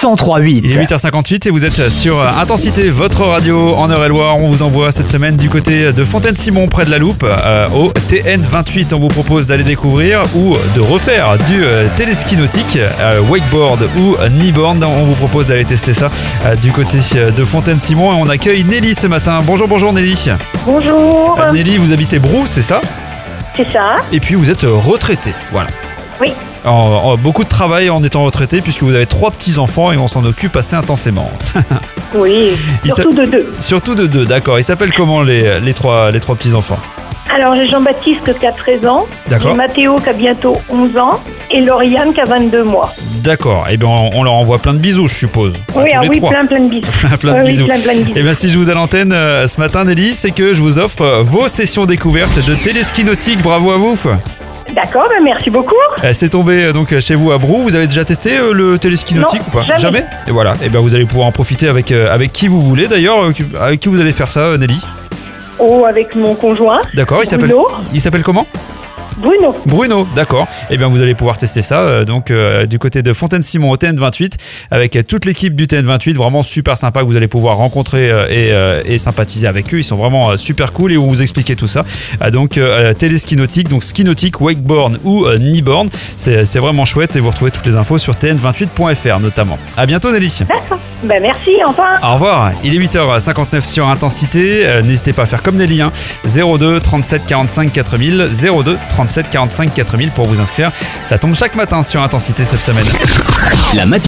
103.8. Il est 8h58 et vous êtes sur Intensité, votre radio en Eure-et-Loire. On vous envoie cette semaine du côté de Fontaine-Simon, près de la Loupe, au TN28. On vous propose d'aller découvrir ou de refaire du téléski nautique, wakeboard ou kneeboard. On vous propose d'aller tester ça du côté de Fontaine-Simon. Et on accueille Nelly ce matin. Bonjour Nelly. Bonjour. Nelly, vous habitez Brou, c'est ça ? C'est ça. Et puis vous êtes retraitée, voilà. Oui. Alors, beaucoup de travail en étant retraité puisque vous avez 3 petits-enfants et on s'en occupe assez intensément. Oui, surtout de 2. Surtout de 2, d'accord. Ils s'appellent comment les trois petits-enfants ? Alors j'ai Jean-Baptiste qui a 13 ans, D'accord. j'ai Mathéo qui a bientôt 11 ans et Lauriane qui a 22 mois. D'accord, et bien on leur envoie plein de bisous, je suppose. Oui, tous les oui, 3. plein de bisous. plein de bisous. Oui, plein de bisous. Et bien si je vous ai à l'antenne ce matin, Nelly, c'est que je vous offre vos sessions découvertes de téléski nautique. Bravo à vous. D'accord, merci beaucoup. C'est tombé donc chez vous à Brou. Vous avez déjà testé le téléski nautique ou pas ? Jamais. Et voilà, et bien vous allez pouvoir en profiter avec qui vous voulez. D'ailleurs, avec qui vous allez faire ça, Nelly ? Oh, avec mon conjoint. D'accord, il s'appelle comment ? Bruno, d'accord. Et bien vous allez pouvoir tester ça du côté de Fontaine-Simon au TN28 avec toute l'équipe du TN28, vraiment super sympa que vous allez pouvoir rencontrer et sympathiser avec eux. Ils sont vraiment super cool et on vous expliquer tout ça. Téléski nautique, donc ski nautique, wakeboard ou kneeboard, c'est vraiment chouette et vous retrouvez toutes les infos sur tn28.fr notamment. À bientôt Nelly. D'accord. Merci, au revoir. Au revoir. Il est 8h59 sur Intensité. N'hésitez pas à faire comme Nelly, 02 37 45 4000, 02 37 45 4000 pour vous inscrire. Ça tombe chaque matin sur Intensité cette semaine.